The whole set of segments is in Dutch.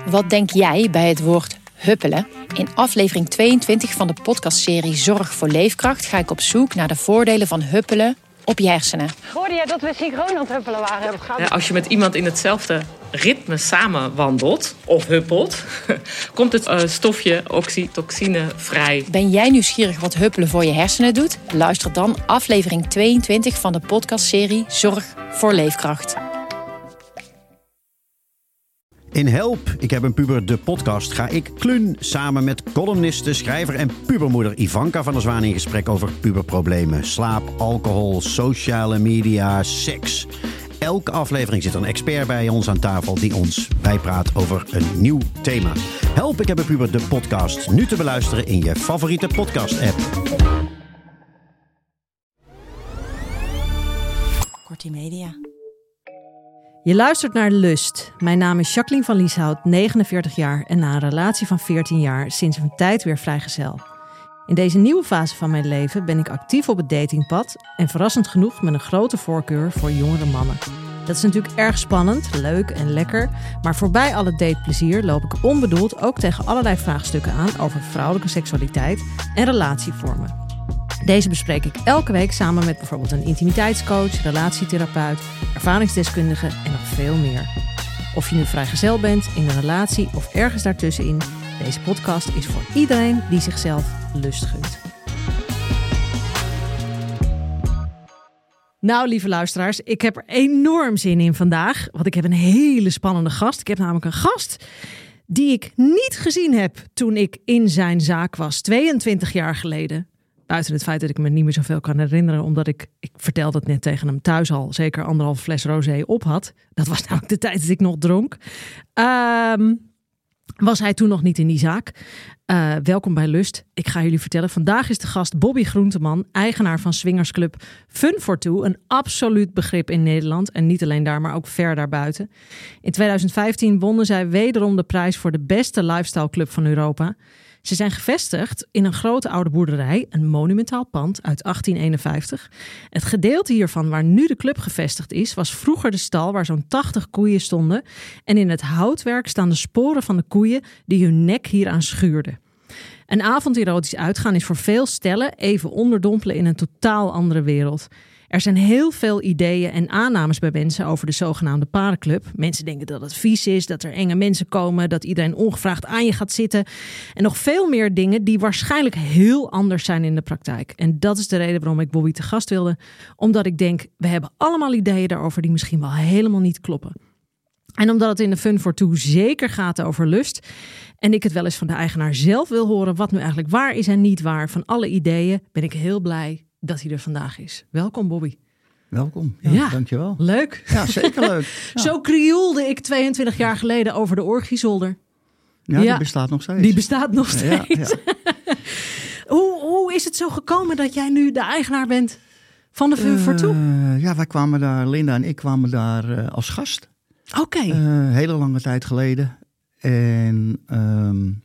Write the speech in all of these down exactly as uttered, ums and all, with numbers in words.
Wat denk jij bij het woord huppelen? In aflevering tweeëntwintig van de podcastserie Zorg voor Leefkracht ga ik op zoek naar de voordelen van huppelen op je hersenen. Hoorde jij dat we synchroon aan het huppelen waren? Ja, als je met iemand in hetzelfde ritme samen wandelt of huppelt, komt het uh, stofje oxytocine vrij. Ben jij nieuwsgierig wat huppelen voor je hersenen doet? Luister dan aflevering tweeëntwintig van de podcastserie Zorg voor Leefkracht. In Help, ik heb een puber, de podcast, ga ik Kluun samen met columniste, schrijver en pubermoeder Ivanka van der Zwaan in gesprek over puberproblemen. Slaap, alcohol, sociale media, seks. Elke aflevering zit een expert bij ons aan tafel die ons bijpraat over een nieuw thema. Help, ik heb een puber, de podcast. Nu te beluisteren in je favoriete podcast-app. Kortie Media. Je luistert naar Lust. Mijn naam is Jacqueline van Lieshout, negenenveertig jaar en na een relatie van veertien jaar sinds een tijd weer vrijgezel. In deze nieuwe fase van mijn leven ben ik actief op het datingpad en verrassend genoeg met een grote voorkeur voor jongere mannen. Dat is natuurlijk erg spannend, leuk en lekker, maar voorbij alle dateplezier loop ik onbedoeld ook tegen allerlei vraagstukken aan over vrouwelijke seksualiteit en relatievormen. Deze bespreek ik elke week samen met bijvoorbeeld een intimiteitscoach, relatietherapeut, ervaringsdeskundige en nog veel meer. Of je nu vrijgezel bent, in een relatie of ergens daartussenin, deze podcast is voor iedereen die zichzelf lust gunt. Nou, lieve luisteraars, ik heb er enorm zin in vandaag, want ik heb een hele spannende gast. Ik heb namelijk een gast die ik niet gezien heb toen ik in zijn zaak was, tweeëntwintig jaar geleden. Buiten het feit dat ik me niet meer zoveel kan herinneren, omdat ik, ik vertelde het net tegen hem thuis al, zeker anderhalf fles rosé op had. Dat was namelijk de tijd dat ik nog dronk. Um, was hij toen nog niet in die zaak. Uh, welkom bij Lust. Ik ga jullie vertellen. Vandaag is de gast Bobby Groenteman, eigenaar van swingersclub Fun for Two. Een absoluut begrip in Nederland. En niet alleen daar, maar ook ver daarbuiten. In tweeduizend vijftien wonnen zij wederom de prijs voor de beste lifestyle club van Europa. Ze zijn gevestigd in een grote oude boerderij, een monumentaal pand uit achttien eenenvijftig. Het gedeelte hiervan waar nu de club gevestigd is, was vroeger de stal waar zo'n tachtig koeien stonden. En in het houtwerk staan de sporen van de koeien die hun nek hieraan schuurden. Een avonderotisch uitgaan is voor veel stellen even onderdompelen in een totaal andere wereld. Er zijn heel veel ideeën en aannames bij mensen over de zogenaamde parenclub. Mensen denken dat het vies is, dat er enge mensen komen, dat iedereen ongevraagd aan je gaat zitten. En nog veel meer dingen die waarschijnlijk heel anders zijn in de praktijk. En dat is de reden waarom ik Bobby te gast wilde. Omdat ik denk, we hebben allemaal ideeën daarover die misschien wel helemaal niet kloppen. En omdat het in de Fun for Two zeker gaat over lust. En ik het wel eens van de eigenaar zelf wil horen wat nu eigenlijk waar is en niet waar van alle ideeën, ben ik heel blij dat hij er vandaag is. Welkom, Bobby. Welkom. Ja, ja, dankjewel. Leuk. Ja, zeker leuk. Ja. Zo krioelde ik tweeëntwintig jaar geleden over de orgiezolder. Ja, ja, die bestaat nog steeds. Die bestaat nog steeds. Ja, ja. hoe, hoe is het zo gekomen dat jij nu de eigenaar bent van de Fun uh, for Two? Ja, wij kwamen daar, Linda en ik kwamen daar uh, als gast. Oké. Okay. Uh, hele lange tijd geleden. En um,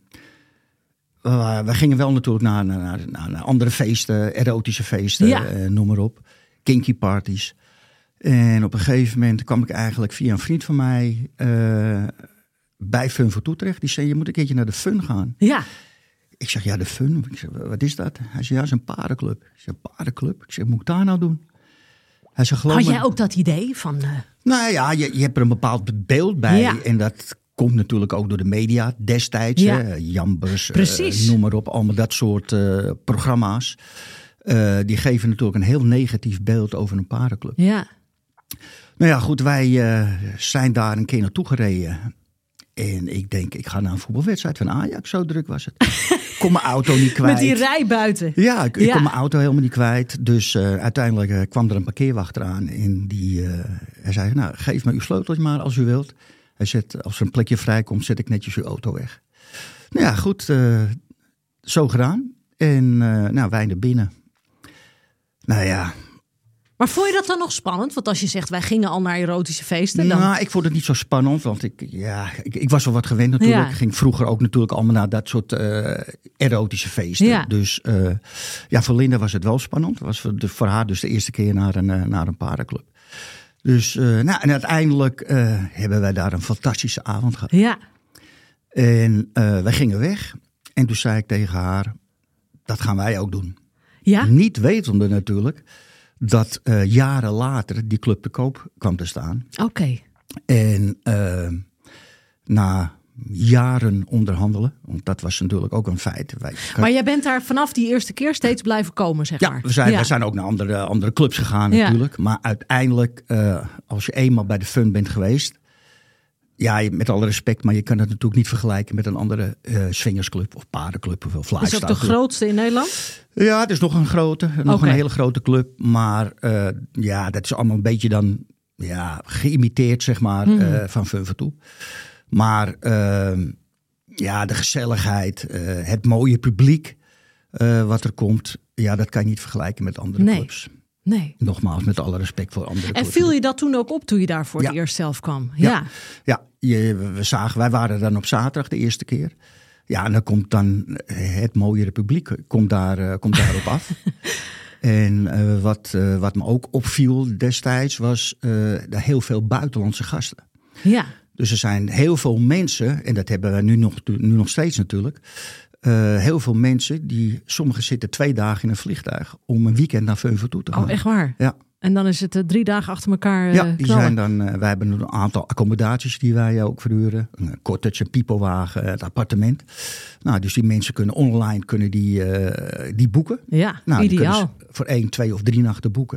we, we gingen wel natuurlijk naar, naar, naar, naar andere feesten, erotische feesten, ja. uh, noem maar op. Kinky parties. En op een gegeven moment kwam ik eigenlijk via een vriend van mij uh, bij Fun for Two terecht. Die zei, je moet een keertje naar de Fun gaan. Ja. Ik zeg, ja, de Fun? Ik zeg, wat is dat? Hij zei, ja, dat is een paardenclub. Ik zeg, paardenclub? Ik zeg, moet ik daar nou doen? Hij zei, geloof Had me... jij ook dat idee van... Uh... Nou ja, je, je hebt er een bepaald beeld bij. Ja. En dat komt natuurlijk ook door de media destijds. Ja. Hè? Jambers, uh, noem maar op. Allemaal dat soort uh, programma's. Uh, die geven natuurlijk een heel negatief beeld over een paardenclub. Ja. Nou ja, goed, wij uh, zijn daar een keer naartoe gereden. En ik denk, ik ga naar een voetbalwedstrijd van Ajax. Zo druk was het. Ik kon mijn auto niet kwijt. Met die rij buiten. Ja, ik, ik ja. kon mijn auto helemaal niet kwijt. Dus uh, uiteindelijk uh, kwam er een parkeerwachter aan. En die, uh, hij zei, nou, geef me uw sleuteltje maar als u wilt. Hij zegt, als er een plekje vrijkomt, zet ik netjes uw auto weg. Nou ja, goed, uh, zo gedaan. En uh, nou, wij naar binnen. Nou ja... Maar vond je dat dan nog spannend? Want als je zegt, wij gingen al naar erotische feesten. Dan... Nou, ik vond het niet zo spannend. Want ik, ja, ik, ik was wel wat gewend natuurlijk. Ja. Ik ging vroeger ook natuurlijk allemaal naar dat soort uh, erotische feesten. Ja. Dus uh, ja, voor Linda was het wel spannend. Het was voor, de, voor haar dus de eerste keer naar een, uh, naar een paardenclub. Dus, uh, nou, en uiteindelijk uh, hebben wij daar een fantastische avond gehad. Ja. En uh, wij gingen weg. En toen zei ik tegen haar, dat gaan wij ook doen. Ja? Niet wetende natuurlijk dat uh, jaren later die club te koop kwam te staan. Oké. Okay. En uh, na jaren onderhandelen, want dat was natuurlijk ook een feit. Wij, maar jij bent daar vanaf die eerste keer steeds blijven komen, zeg ja, maar. We zijn, ja, we zijn ook naar andere, andere clubs gegaan ja. natuurlijk. Maar uiteindelijk, uh, als je eenmaal bij de Fun bent geweest... Ja, met alle respect, maar je kan het natuurlijk niet vergelijken met een andere uh, swingersclub of paardenclub of lifestyle. Is het ook de grootste in Nederland? Ja, het is nog een grote, nog okay. een hele grote club. Maar uh, ja, dat is allemaal een beetje dan ja, geïmiteerd, zeg maar, mm. uh, van Fun voor toe. Maar uh, ja, de gezelligheid, uh, het mooie publiek uh, wat er komt, ja, dat kan je niet vergelijken met andere nee. clubs. Nee. Nogmaals, met alle respect voor andere En viel je dat toen ook op toen je daar voor ja. het eerst zelf kwam? Ja, ja. ja je, we zagen, wij waren dan op zaterdag de eerste keer. Ja, en dan komt dan het mooie publiek komt, daar, uh, komt daarop af. En uh, wat, uh, wat me ook opviel destijds was uh, heel veel buitenlandse gasten. Ja. Dus er zijn heel veel mensen, en dat hebben we nu nog, nu nog steeds natuurlijk... Uh, heel veel mensen, die sommigen zitten twee dagen in een vliegtuig om een weekend naar Fun voor toe te gaan. Oh, echt waar? Ja. En dan is het uh, drie dagen achter elkaar uh, Ja, die knallen. zijn dan, uh, wij hebben een aantal accommodaties die wij ook verhuren. Een cottage, een pipowagen, het appartement. Nou, dus die mensen kunnen online kunnen die, uh, die boeken. Ja, nou, ideaal. Die kunnen voor één, twee of drie nachten boeken.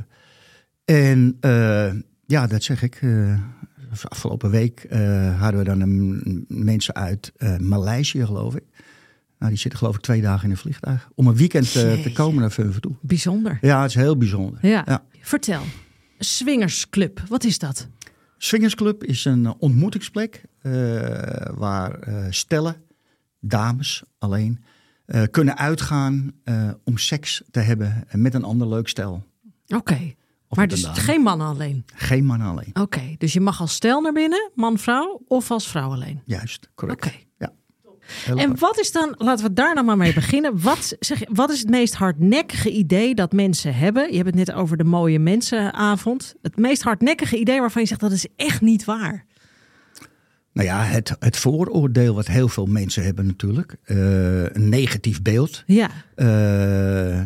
En uh, ja, dat zeg ik... Uh, afgelopen week uh, hadden we dan een, mensen uit uh, Maleisië, geloof ik. Nou, die zitten geloof ik twee dagen in een vliegtuig. Om een weekend uh, te komen naar Fun voor toe. Bijzonder. Ja, het is heel bijzonder. Ja. Ja. Vertel, Swingersclub, wat is dat? Swingersclub is een ontmoetingsplek uh, waar uh, stellen, dames alleen, uh, kunnen uitgaan uh, om seks te hebben met een ander leuk stel. Oké, okay. maar dus dame. Geen mannen alleen? Geen mannen alleen. Oké, okay. Dus je mag als stel naar binnen, man-vrouw, of als vrouw alleen? Juist, correct. Oké. Okay. Ja. En hard. Wat is dan, laten we daar nou maar mee beginnen. Wat, zeg, wat is het meest hardnekkige idee dat mensen hebben? Je hebt het net over de mooie mensenavond. Het meest hardnekkige idee waarvan je zegt dat is echt niet waar. Nou ja, het, het vooroordeel wat heel veel mensen hebben natuurlijk. Uh, een negatief beeld. Ja. Uh,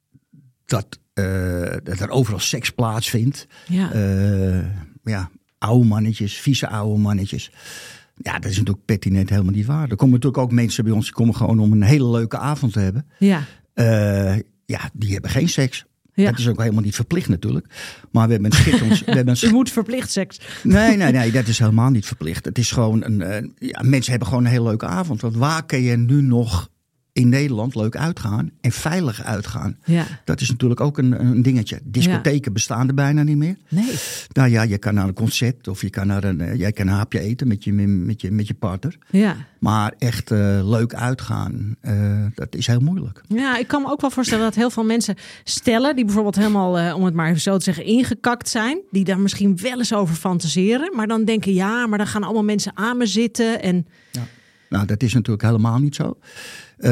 dat, uh, dat er overal seks plaatsvindt. Ja. Uh, ja, oude mannetjes, vieze oude mannetjes. Ja, dat is natuurlijk pertinent helemaal niet waar. Er komen natuurlijk ook mensen bij ons die komen gewoon om een hele leuke avond te hebben. Ja. Uh, ja, die hebben geen seks. Ja. Dat is ook helemaal niet verplicht natuurlijk. Maar we hebben een schitterend... we hebben een sch... U moet verplicht seks. Nee, nee, nee, dat is helemaal niet verplicht. Het is gewoon een... Uh, ja, mensen hebben gewoon een hele leuke avond. Want waar kun je nu nog in Nederland leuk uitgaan en veilig uitgaan? Ja. Dat is natuurlijk ook een, een dingetje. Discotheken ja. bestaan er bijna niet meer. Nee. Nou ja, je kan naar een concert of je kan naar een, uh, jij kan een hapje eten met je, met je, met je partner. Ja. Maar echt uh, leuk uitgaan, uh, dat is heel moeilijk. Ja, ik kan me ook wel voorstellen dat heel veel mensen stellen... die bijvoorbeeld helemaal, uh, om het maar even zo te zeggen, ingekakt zijn... die daar misschien wel eens over fantaseren... maar dan denken, ja, maar dan gaan allemaal mensen aan me zitten. En... Ja. Nou, dat is natuurlijk helemaal niet zo. Uh,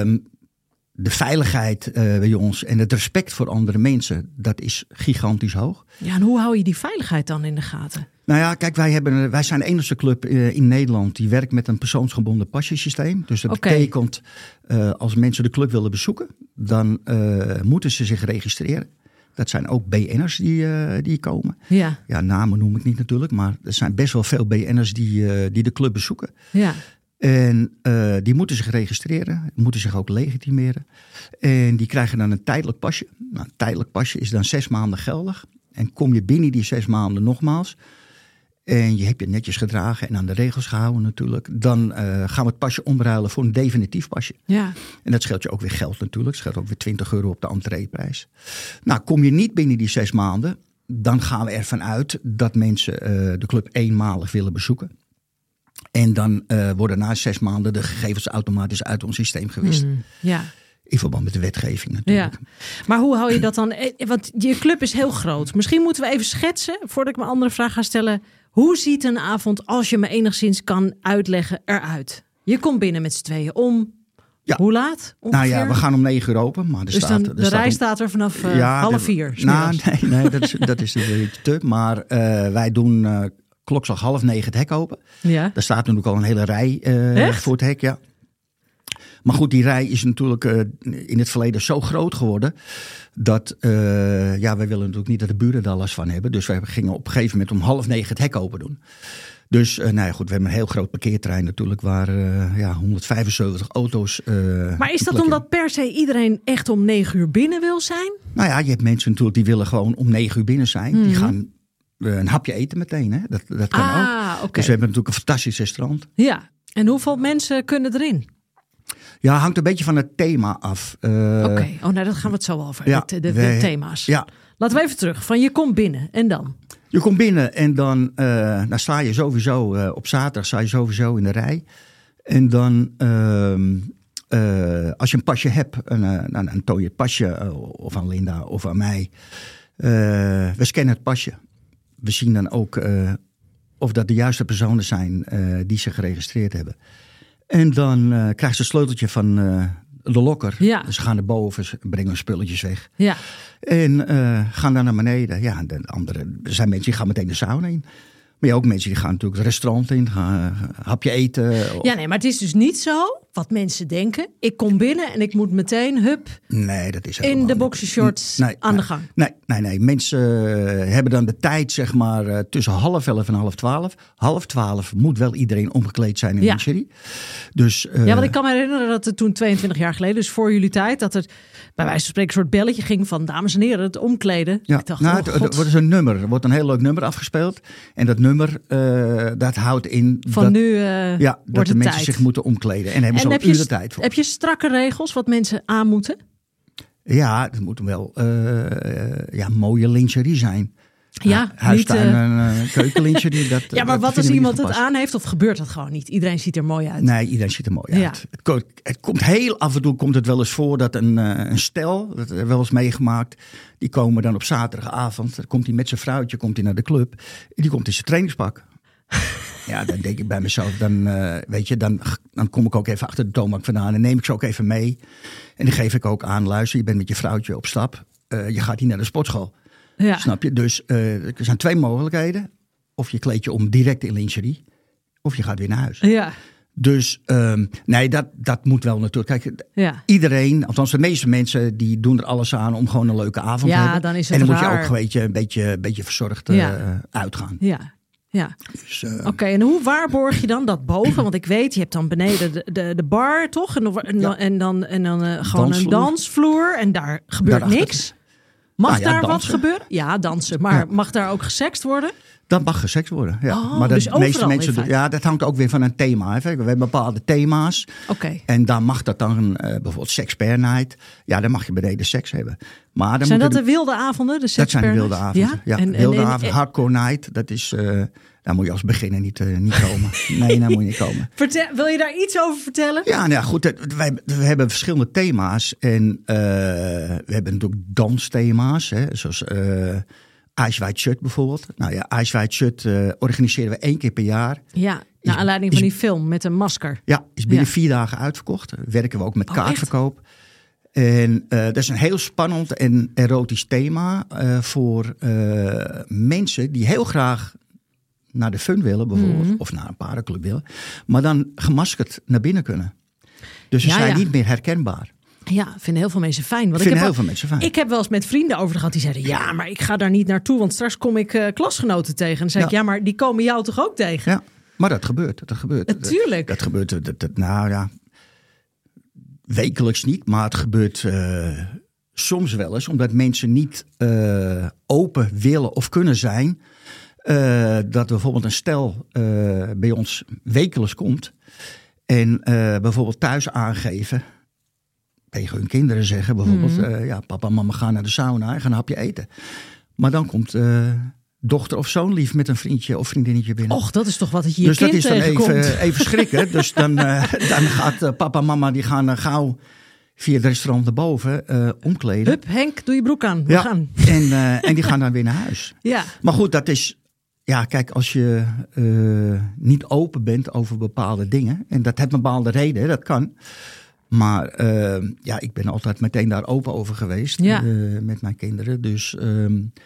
de veiligheid uh, bij ons en het respect voor andere mensen... dat is gigantisch hoog. Ja, en hoe hou je die veiligheid dan in de gaten? Nou ja, kijk, wij, hebben, wij zijn de enige club uh, in Nederland... die werkt met een persoonsgebonden pasjesysteem. Dus dat okay. betekent, uh, als mensen de club willen bezoeken... dan uh, moeten ze zich registreren. Dat zijn ook B N'ers die, uh, die komen. Ja. Ja, namen noem ik niet natuurlijk... maar er zijn best wel veel B N'ers die, uh, die de club bezoeken. Ja. En uh, die moeten zich registreren, moeten zich ook legitimeren. En die krijgen dan een tijdelijk pasje. Nou, een tijdelijk pasje is dan zes maanden geldig. En kom je binnen die zes maanden nogmaals... en je hebt je netjes gedragen en aan de regels gehouden natuurlijk... dan uh, gaan we het pasje omruilen voor een definitief pasje. Ja. En dat scheelt je ook weer geld natuurlijk. Het scheelt ook weer twintig euro op de entreeprijs. Nou, kom je niet binnen die zes maanden... dan gaan we ervan uit dat mensen uh, de club eenmalig willen bezoeken... En dan uh, worden na zes maanden de gegevens automatisch uit ons systeem gewist. Mm, ja. In verband met de wetgeving natuurlijk. Ja. Maar hoe hou je dat dan? Want je club is heel groot. Misschien moeten we even schetsen, voordat ik mijn andere vraag ga stellen. Hoe ziet een avond, als je me enigszins kan uitleggen, eruit? Je komt binnen met z'n tweeën om... Ja. Hoe laat? Ongeveer? Nou ja, we gaan om negen uur open. Maar er dus staat, dan, er de staat rij een... staat er vanaf uh, ja, half de... vier. Nou, nee, nee, dat is, dat is een beetje te. Maar uh, wij doen uh, klokslag half negen het hek open. Ja. Daar staat natuurlijk al een hele rij uh, voor het hek, ja. Maar goed, die rij is natuurlijk uh, in het verleden zo groot geworden dat, uh, ja, wij willen natuurlijk niet dat de buren daar last van hebben. Dus wij gingen op een gegeven moment om half negen het hek open doen. Dus, uh, nou ja, goed, we hebben een heel groot parkeerterrein natuurlijk waar uh, ja, honderdvijfenzeventig auto's. Uh, maar is dat omdat per se iedereen echt om negen uur binnen wil zijn? Nou ja, je hebt mensen natuurlijk die willen gewoon om negen uur binnen zijn. Mm-hmm. Die gaan uh, een hapje eten meteen, hè? Dat, dat kan ah, ook. Okay. Dus we hebben natuurlijk een fantastisch restaurant. Ja, en hoeveel mensen kunnen erin? Ja, hangt een beetje van het thema af. Uh, Oké, okay. oh, nou, dat gaan we het zo over. Ja, de, de, de wij, thema's. Ja. Laten we even terug. Van je komt binnen en dan? Je komt binnen en dan, uh, dan sta je sowieso uh, op zaterdag sta je sowieso in de rij. En dan, uh, uh, als je een pasje hebt, een, uh, dan, dan toon je het pasje uh, of aan Linda of aan mij. Uh, we scannen het pasje. We zien dan ook uh, of dat de juiste personen zijn uh, die zich geregistreerd hebben. En dan uh, krijgt ze een sleuteltje van uh, de lokker. Ja. Dus ze gaan naar boven, ze brengen hun spulletjes weg. Ja. En uh, gaan dan naar beneden. Ja, de andere, er zijn mensen die gaan meteen de sauna in. Maar je ook mensen die gaan natuurlijk het restaurant in, gaan een hapje eten. Of... Ja, nee, maar het is dus niet zo wat mensen denken. Ik kom binnen en ik moet meteen, hup, nee, dat is in de boxershorts nee, aan nee, de gang. Nee, nee, nee. Mensen uh, hebben dan de tijd, zeg maar, uh, tussen half elf en half twaalf. Half twaalf moet wel iedereen omgekleed zijn in ja. lingerie. Dus, uh, ja, want ik kan me herinneren dat het toen tweeëntwintig jaar geleden, dus voor jullie tijd, dat het bij wijze van spreken een soort belletje ging van dames en heren, het omkleden. Ja, ik dacht, nou, oh, het, het wordt een nummer. Er wordt een heel leuk nummer afgespeeld. En dat nummer, uh, dat houdt in van dat, nu uh, ja, dat de mensen tijd. zich moeten omkleden. En daar hebben en ze heb al uren je, tijd voor. Heb je strakke regels wat mensen aan moeten? Ja, het moet wel uh, ja, mooie lingerie zijn. Ja, huistuin niet, uh... en uh, keukenlingerie. Dat, ja, maar dat wat als iemand het gepast. aan heeft of gebeurt dat gewoon niet? Iedereen ziet er mooi uit. Nee, iedereen ziet er mooi ja. uit. Het, ko- het komt heel af en toe komt het wel eens voor dat een, uh, een stel, dat hebben we wel eens meegemaakt, die komen dan op zaterdagavond, dan komt hij met zijn vrouwtje komt hij naar de club, en die komt in zijn trainingspak. Ja, dan denk ik bij mezelf, dan, uh, weet je, dan, dan kom ik ook even achter de toonbank vandaan en neem ik ze ook even mee. En dan geef ik ook aan, luister, je bent met je vrouwtje op stap, uh, je gaat hier naar de sportschool. Ja. Snap je? Dus uh, er zijn twee mogelijkheden. Of je kleed je om direct in lingerie, of je gaat weer naar huis. Ja. Dus um, nee, dat, dat moet wel natuurlijk. Kijk, ja. iedereen, althans de meeste mensen, die doen er alles aan om gewoon een leuke avond ja, te hebben. Dan is het en dan raar. moet je ook weet je, een beetje, een beetje verzorgd uh, ja. uitgaan. Ja. Ja. Dus, uh, Oké, okay, en hoe waarborg je dan dat boven? Want ik weet, je hebt dan beneden de, de, de bar, toch? En, en, ja. en dan, en dan uh, gewoon dansvloer. een dansvloer en daar gebeurt Daarachter. niks. Mag nou ja, daar dansen. wat gebeuren? Ja, dansen. Maar ja. mag daar ook gesext worden? Dat mag gesext worden, ja. Oh, maar dus de meeste mensen, ja, dat hangt ook weer van een thema. Hè. We hebben bepaalde thema's. Okay. En dan mag dat dan uh, bijvoorbeeld Sex Per Night. Ja, dan mag je beneden seks hebben. Maar dan zijn dat er, de wilde avonden? De sex dat zijn de wilde night? avonden. Ja, ja en, wilde en, en, avond, hardcore night. Dat is, uh, daar moet je als beginner niet, uh, niet komen. Nee, daar moet je niet komen. Vertel, wil je daar iets over vertellen? Ja, nou ja, goed. Wij, we hebben verschillende thema's. En uh, we hebben natuurlijk dansthema's. Hè, zoals uh, Ice White Shut bijvoorbeeld. Nou ja, Ice White Shut uh, organiseren we één keer per jaar. Ja, naar aanleiding van die film met een masker. Ja, is binnen ja. vier dagen uitverkocht. Werken we ook met oh, kaartverkoop. Echt? En uh, dat is een heel spannend en erotisch thema uh, voor uh, mensen die heel graag naar de fun willen bijvoorbeeld. Mm-hmm. Of naar een paardenclub willen. Maar dan gemaskerd naar binnen kunnen. Dus ze ja, zijn ja. niet meer herkenbaar. Ja, vinden heel veel mensen fijn. Want vinden ik heb heel al, veel mensen fijn. Ik heb wel eens met vrienden over gehad die zeiden, ja, maar ik ga daar niet naartoe, want straks kom ik uh, klasgenoten tegen. En dan zei ja. ik, ja, maar die komen jou toch ook tegen? Ja, maar dat gebeurt. Dat gebeurt. Natuurlijk. Dat, dat gebeurt, dat, dat, nou ja, wekelijks niet, maar het gebeurt uh, soms wel eens, omdat mensen niet uh, open willen of kunnen zijn. Uh, dat bijvoorbeeld een stel uh, bij ons wekelijks komt en uh, bijvoorbeeld thuis aangeven, tegen hun kinderen zeggen bijvoorbeeld, mm. uh, ja, papa en mama gaan naar de sauna en gaan een hapje eten. Maar dan komt uh, dochter of zoon lief met een vriendje of vriendinnetje binnen. Och, dat is toch wat het je dus kind dat is dan even, even schrikken. Dus dan, uh, dan gaat uh, papa en mama die gaan uh, gauw via het restaurant naar boven uh, omkleden. Hup, Henk, doe je broek aan. We ja, gaan. En, uh, en die gaan dan weer naar huis. Ja. Maar goed, dat is... Ja, kijk, als je uh, niet open bent over bepaalde dingen, en dat heeft een bepaalde reden, dat kan. Maar uh, ja, ik ben altijd meteen daar open over geweest ja. uh, met mijn kinderen. Dus, um,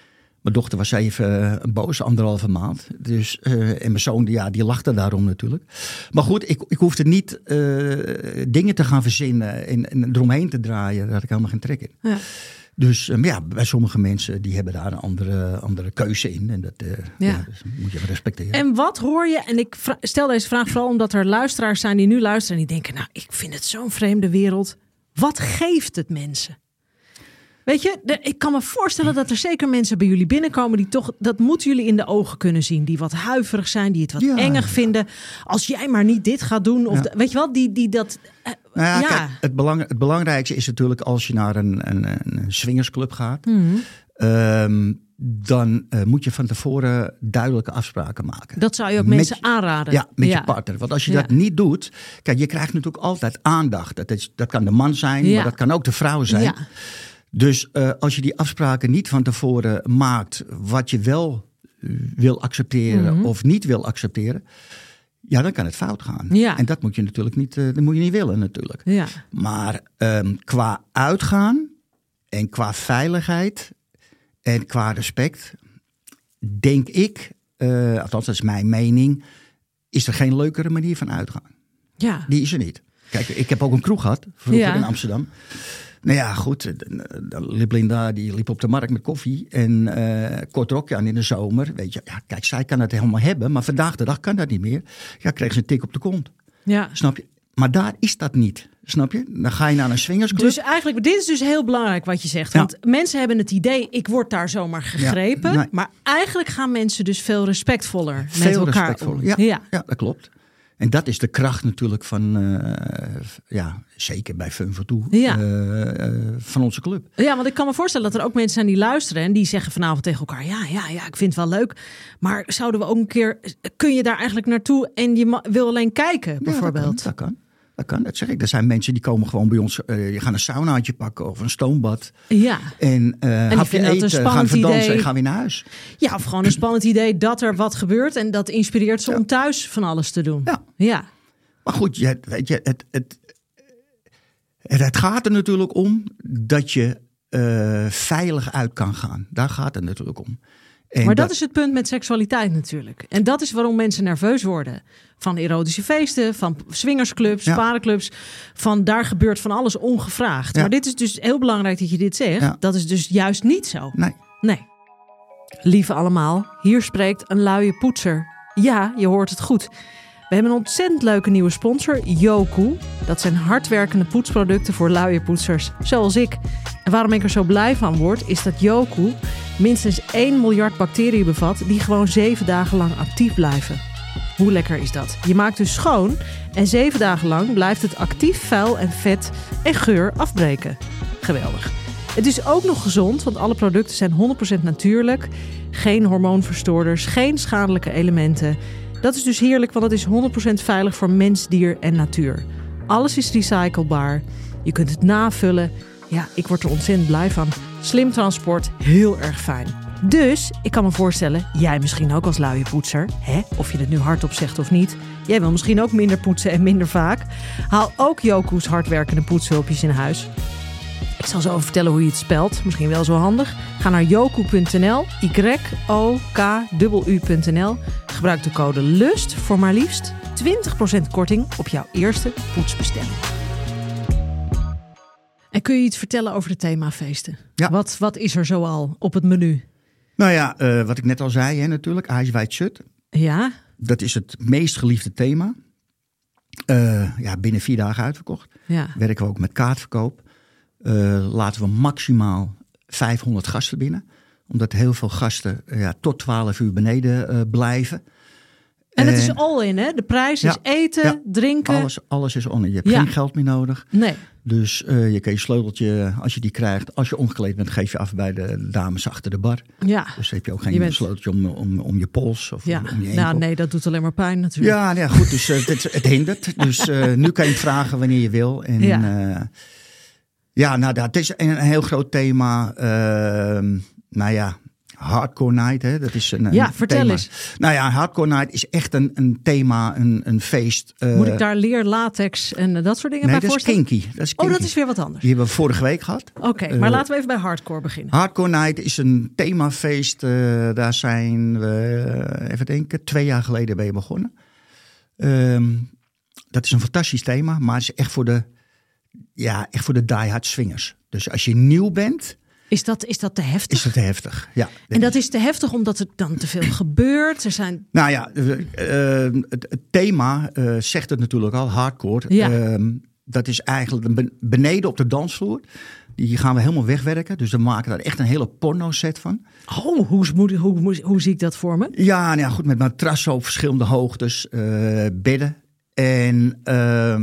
Mijn dochter was even een boos, anderhalve maand. Dus, uh, en mijn zoon, ja, die lachte daarom natuurlijk. Maar goed, ik, ik hoefde niet uh, dingen te gaan verzinnen en, en eromheen te draaien. Daar had ik helemaal geen trek in. Ja. Dus um, ja, bij sommige mensen die hebben daar een andere, andere keuze in. En dat uh, ja. Ja, dus moet je respecteren. En wat hoor je, en ik vra- stel deze vraag vooral omdat er luisteraars zijn die nu luisteren en die denken, nou, ik vind het zo'n vreemde wereld. Wat geeft het mensen? Weet je, de, ik kan me voorstellen dat er zeker mensen bij jullie binnenkomen die toch, dat moeten jullie in de ogen kunnen zien. Die wat huiverig zijn, die het wat ja, engig ja. vinden. Als jij maar niet dit gaat doen. Of ja. de, weet je wel, die, die dat... Uh, nou ja, ja. Kijk, het, belang, het belangrijkste is natuurlijk als je naar een, een, een swingersclub gaat. Mm-hmm. Um, dan uh, moet je van tevoren duidelijke afspraken maken. Dat zou je ook met mensen je, aanraden. Ja, met ja. je partner. Want als je ja. dat niet doet... Kijk, je krijgt natuurlijk altijd aandacht. Dat, is, dat kan de man zijn, ja. maar dat kan ook de vrouw zijn. Ja. Dus uh, als je die afspraken niet van tevoren maakt... wat je wel wil accepteren mm-hmm. of niet wil accepteren... ja, dan kan het fout gaan. Ja. En dat moet je natuurlijk niet, uh, dat moet je niet willen natuurlijk. Ja. Maar um, qua uitgaan en qua veiligheid en qua respect... denk ik, uh, althans dat is mijn mening... is er geen leukere manier van uitgaan. Ja. Die is er niet. Kijk, ik heb ook een kroeg gehad, vroeger ja. in Amsterdam... Nou ja, goed. Liep Linda, die liep op de markt met koffie. En uh, kort rokje aan in de zomer. Weet je, ja, kijk, zij kan het helemaal hebben. Maar vandaag de dag kan dat niet meer. Ja, kreeg ze een tik op de kont. Ja. Snap je? Maar daar is dat niet. Snap je? Dan ga je naar een swingersclub. Dus eigenlijk, dit is dus heel belangrijk wat je zegt. Want ja. mensen hebben het idee, ik word daar zomaar gegrepen. Ja, nee. Maar eigenlijk gaan mensen dus veel respectvoller veel met elkaar respectvoller. om. Ja, ja. ja, dat klopt. En dat is de kracht natuurlijk van, uh, ja, zeker bij Fun for Two, ja. uh, uh, van onze club. Ja, want ik kan me voorstellen dat er ook mensen zijn die luisteren en die zeggen vanavond tegen elkaar, ja, ja, ja, ik vind het wel leuk. Maar zouden we ook een keer, kun je daar eigenlijk naartoe en je ma- wil alleen kijken, bijvoorbeeld? Ja, dat kan, dat kan. Dat kan, dat zeg ik. Er zijn mensen die komen gewoon bij ons, uh, je gaat een saunaatje pakken of een stoombad. Ja. En, uh, en hapje eten, gaan verdansen idee. En gaan weer naar huis. Ja, of gewoon een spannend idee dat er wat gebeurt en dat inspireert ze ja. om thuis van alles te doen. Ja. ja. Maar goed, je, weet je, het, het, het, het gaat er natuurlijk om dat je uh, veilig uit kan gaan. Daar gaat het natuurlijk om. En maar dat, dat is het punt met seksualiteit natuurlijk. En dat is waarom mensen nerveus worden. Van erotische feesten, van swingersclubs, ja. parenclubs. Van daar gebeurt van alles ongevraagd. Ja. Maar dit is dus heel belangrijk dat je dit zegt. Ja. Dat is dus juist niet zo. Nee. Nee. Lieve allemaal, hier spreekt een luie poetser. Ja, je hoort het goed. We hebben een ontzettend leuke nieuwe sponsor, Yoku. Dat zijn hardwerkende poetsproducten voor luie poetsers, zoals ik. En waarom ik er zo blij van word, is dat Yoku minstens één miljard bacteriën bevat die gewoon zeven dagen lang actief blijven. Hoe lekker is dat? Je maakt dus schoon en zeven dagen lang blijft het actief vuil en vet en geur afbreken. Geweldig. Het is ook nog gezond, want alle producten zijn honderd procent natuurlijk. Geen hormoonverstoorders, geen schadelijke elementen. Dat is dus heerlijk, want het is honderd procent veilig voor mens, dier en natuur. Alles is recyclebaar. Je kunt het navullen. Ja, ik word er ontzettend blij van. Slim transport, heel erg fijn. Dus, ik kan me voorstellen, jij misschien ook als luie poetser, hè? Of je het nu hardop zegt of niet. Jij wil misschien ook minder poetsen en minder vaak. Haal ook Yoku's hardwerkende poetshulpjes in huis. Ik zal zo even vertellen hoe je het spelt. Misschien wel zo handig. Ga naar yoku punt n l, Y O K U U punt n l. Gebruik de code LUST voor maar liefst twintig procent korting op jouw eerste poetsbestelling. En kun je iets vertellen over de themafeesten? Ja. Wat, wat is er zoal op het menu? Nou ja, uh, wat ik net al zei, hè, natuurlijk. Eyes Wide Shut. Ja. Dat is het meest geliefde thema. Uh, ja, binnen vier dagen uitverkocht. Ja. Werken we ook met kaartverkoop. Uh, laten we maximaal vijfhonderd gasten binnen. Omdat heel veel gasten uh, ja, tot twaalf uur beneden uh, blijven. En het is all in, hè? De prijs is ja, eten, ja, drinken. Alles, alles is all in. Je hebt ja. geen geld meer nodig. Nee. Dus uh, je kan je sleuteltje, als je die krijgt, als je omgekleed bent, geef je af bij de dames achter de bar. Ja. Dus heb je ook geen je bent... sleuteltje om, om, om je pols of ja. om je enkel. Nou, nee, dat doet alleen maar pijn natuurlijk. Ja, nou ja goed. Dus uh, het, het hindert. Dus uh, nu kan je het vragen wanneer je wil. En ja, uh, ja nou, dat is een, een heel groot thema. Uh, nou ja, Hardcore Night, hè? Dat is een, een Ja, vertel thema. eens. Nou ja, Hardcore Night is echt een, een thema, een, een feest. Uh, Moet ik daar leer, latex en uh, dat soort dingen nee, bij dat is voorstellen? kinky. Dat is kinky. Oh, dat is weer wat anders. Die hebben we vorige week gehad. Oké, okay, maar uh, laten we even bij hardcore beginnen. Hardcore Night is een themafeest. Uh, daar zijn we, uh, even denken, twee jaar geleden ben je begonnen. Um, dat is een fantastisch thema, maar het is echt voor de, ja, echt voor de diehard swingers. Dus als je nieuw bent... Is dat, is dat te heftig? Is dat te heftig, ja. En dat is te heftig omdat er dan te veel gebeurt? Er zijn... Nou ja, uh, het, het thema uh, zegt het natuurlijk al, hardcore. Ja. Uh, dat is eigenlijk beneden op de dansvloer. Die gaan we helemaal wegwerken. Dus we maken daar echt een hele porno-set van. Oh, hoe, hoe, hoe, hoe zie ik dat voor me? Ja, nou ja, goed, met matrassen op verschillende hoogtes, uh, bedden. En uh,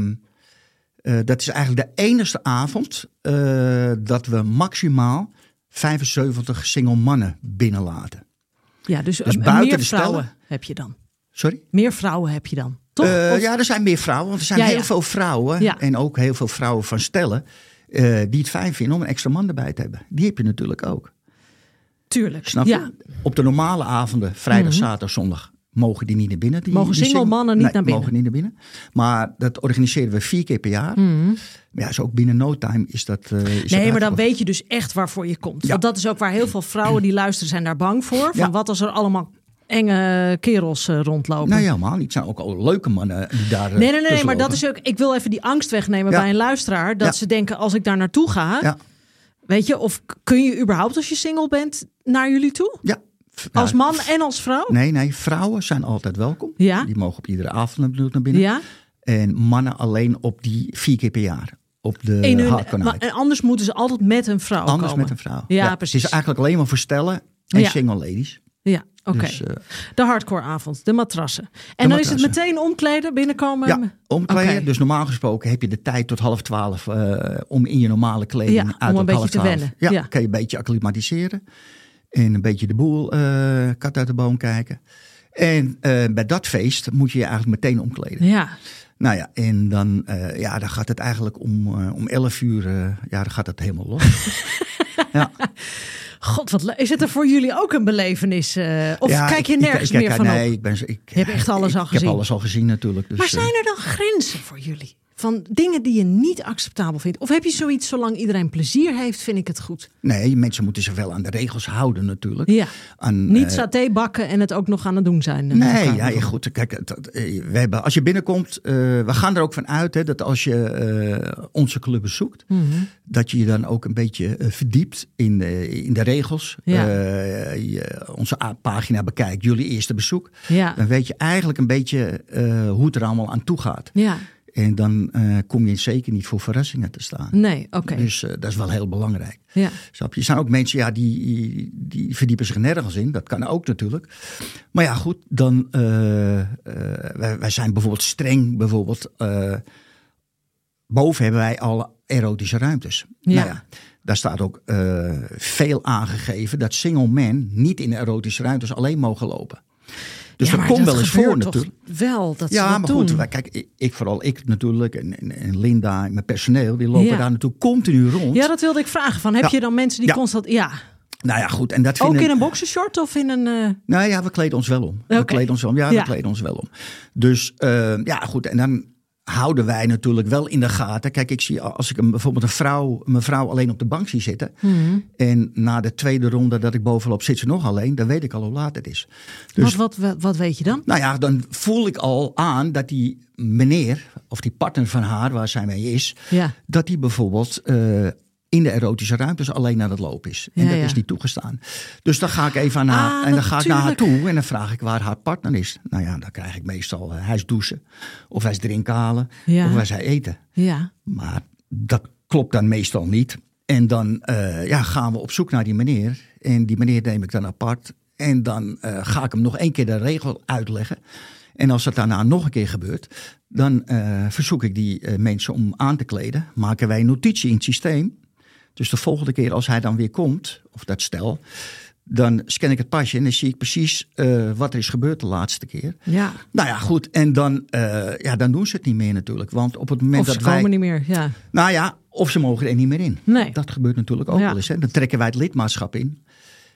uh, dat is eigenlijk de enige avond uh, dat we maximaal vijfenzeventig single mannen binnenlaten. Ja, dus, dus uh, buiten meer de vrouwen stellen. heb je dan? Sorry? Meer vrouwen heb je dan, toch? Uh, of... Ja, er zijn meer vrouwen. Want er zijn ja, heel ja. veel vrouwen ja. en ook heel veel vrouwen van stellen... Uh, die het fijn vinden om een extra man erbij te hebben. Die heb je natuurlijk ook. Tuurlijk, Snap ja. je? Op de normale avonden, vrijdag, mm-hmm. zaterdag, zondag... mogen die niet naar binnen. Die, mogen die single single... mannen niet nee, naar binnen? mogen niet naar binnen. Maar dat organiseren we vier keer per jaar. Mm-hmm. Maar ja, zo ook binnen no time is dat uh, is Nee, dat maar dan weet je dus echt waarvoor je komt. Ja. Want dat is ook waar heel veel vrouwen die luisteren zijn daar bang voor. Van Ja. wat als er allemaal enge kerels uh, rondlopen? Nou ja, helemaal niet. Het zijn ook al leuke mannen die daar uh, Nee, nee, nee, nee maar lopen. dat is ook... Ik wil even die angst wegnemen Ja. bij een luisteraar. Dat Ja. ze denken, als ik daar naartoe ga... Ja. Weet je, of kun je überhaupt als je single bent naar jullie toe? Ja. Als Nou, man en als vrouw? Nee, nee. Vrouwen zijn altijd welkom. Ja. Die mogen op iedere avond naar binnen. Ja. En mannen alleen op die vier keer per jaar. Op de In hun, hardcore maar, night. en anders moeten ze altijd met een vrouw Anders komen. met een vrouw. Ja, ja, precies. Het is eigenlijk alleen maar voor stellen en Ja. single ladies. Ja, oké. Okay. Dus, uh, de hardcoreavond, de matrassen. En dan matrassen. is het meteen omkleden, binnenkomen? Ja, omkleden. Okay. Dus normaal gesproken heb je de tijd tot half twaalf uh, om in je normale kleding ja, uit om een beetje half te twaalf. wennen. Ja, Ja. kan je een beetje acclimatiseren. En een beetje de boel uh, kat uit de boom kijken. En uh, bij dat feest moet je je eigenlijk meteen omkleden. Ja. Nou ja, en dan, uh, ja, dan gaat het eigenlijk om, uh, om elf uur, uh, ja, dan gaat het helemaal los. Ja. God, wat le- is het er voor jullie ook een belevenis? Uh, of ja, kijk je ik, nergens ik, ik, meer ik, van nee, op? Ik ben, ik, je hebt echt alles ik, al ik gezien. Ik heb alles al gezien natuurlijk. Dus, maar zijn er dan grenzen voor jullie? Van dingen die je niet acceptabel vindt? Of heb je zoiets, zolang iedereen plezier heeft, vind ik het goed? Nee, mensen moeten zich wel aan de regels houden natuurlijk. Ja. Aan, niet uh, saté bakken en het ook nog aan het doen zijn. Uh, nee, ja, ja, goed. Kijk, dat, we hebben, als je binnenkomt, uh, we gaan er ook van uit hè, dat als je uh, onze club bezoekt, mm-hmm. dat je je dan ook een beetje uh, verdiept in de, in de regels. Ja. Uh, je onze pagina bekijkt, jullie eerste bezoek. Ja. Dan weet je eigenlijk een beetje uh, hoe het er allemaal aan toe gaat. Ja. En dan uh, kom je zeker niet voor verrassingen te staan. Nee, oké. Okay. Dus uh, dat is wel heel belangrijk. Ja. Snap je? Er zijn ook mensen ja, die, die verdiepen zich nergens in. Dat kan ook natuurlijk. Maar ja, goed. Dan, uh, uh, wij, wij zijn bijvoorbeeld streng. Bijvoorbeeld, uh, boven hebben wij alle erotische ruimtes. Ja. Nou ja, daar staat ook uh, veel aangegeven dat single men niet in de erotische ruimtes alleen mogen lopen. Dus ja, dat komt wel eens voor natuurlijk. Wel, dat ja, ze dat maar doen. goed, wij, kijk, ik, ik vooral ik natuurlijk en, en, en Linda en mijn personeel, die lopen ja. daar natuurlijk continu rond. Ja, dat wilde ik vragen. Van, heb ja. je dan mensen die ja. constant... Ja. Nou ja, goed. En dat ook vinden... in een boxershort of in een... Uh... Nou ja, we kleden ons wel om. Okay. We kleden ons wel om. Ja, ja. we kleden ons wel om. Dus uh, ja, goed. En dan houden wij natuurlijk wel in de gaten. Kijk, ik zie als ik een, bijvoorbeeld een vrouw, een vrouw alleen op de bank zie zitten. Mm-hmm. En na de tweede ronde dat ik bovenop zit ze nog alleen. Dan weet ik al hoe laat het is. Dus, wat, wat, wat weet je dan? Nou ja, dan voel ik al aan dat die meneer of die partner van haar waar zij mee is. Ja. Dat die bijvoorbeeld... Uh, in de erotische ruimtes alleen aan het lopen is. En ja, dat ja. is niet toegestaan. Dus dan ga ik even naar, ah, en dan ga ik naar haar tuurlijk. toe en dan vraag ik waar haar partner is. Nou ja, dan krijg ik meestal, uh, hij is douchen. Of hij is drinken halen. Ja. Of hij is eten. Ja. Maar dat klopt dan meestal niet. En dan uh, ja, gaan we op zoek naar die meneer. En die meneer neem ik dan apart. En dan uh, ga ik hem nog één keer de regel uitleggen. En als dat daarna nog een keer gebeurt, dan uh, verzoek ik die uh, mensen om aan te kleden. Maken wij een notitie in het systeem. Dus de volgende keer als hij dan weer komt, of dat stel, dan scan ik het pasje en dan zie ik precies uh, wat er is gebeurd de laatste keer. Ja. Nou ja, goed. En dan, uh, ja, dan doen ze het niet meer natuurlijk. Want op het moment of ze dat komen wij... niet meer, ja. Nou ja, of ze mogen er niet meer in. Nee. Dat gebeurt natuurlijk ook ja. wel eens. Hè. Dan trekken wij het lidmaatschap in.